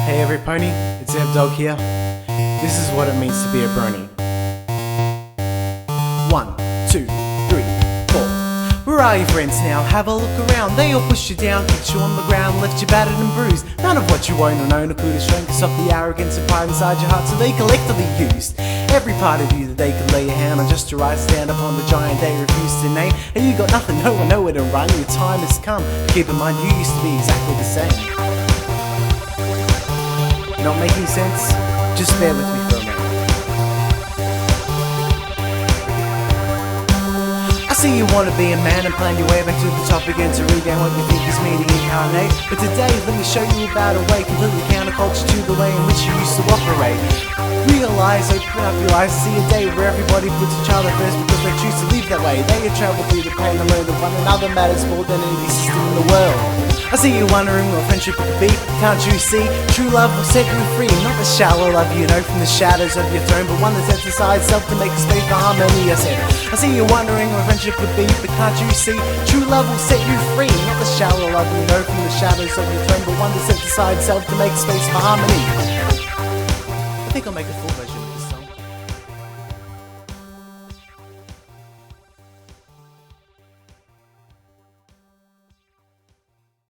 Hey every pony, it's Dog here. This is what it means to be a brony. 1, 2, 3, 4. Where are your friends now? Have a look around. They all push you down, kick you on the ground, left you battered and bruised. None of what you own or known could have shown, cause of the arrogance and pride inside your heart, so they collectively used every part of you that they could lay a hand on, just to rise, stand upon the giant they refused to name. And you got nothing, no one, nowhere to run. Your time has come. Keep in mind, you used to be exactly the same. Not making sense? Just bear with me for a moment. I see you want to be a man and plan your way back to the top again to regain what you think is meaning incarnate. But today, let me show you about a way completely counterculture to the way in which you used to operate. Realize, open up your eyes, see a day where everybody puts each other first because they choose to live that way. They have traveled through the pain and learn that one another matters more than any system in the world. I see you wondering what friendship could be. Can't you see? True love will set you free. Not the shallow love you know from the shadows of your throne, but one that sets aside self to make a space for harmony. I said, I see you wondering what friendship could be, but can't you see? True love will set you free. Not the shallow love you know from the shadows of your throne, but one that sets aside self to make space for harmony. I think I'll make a full version.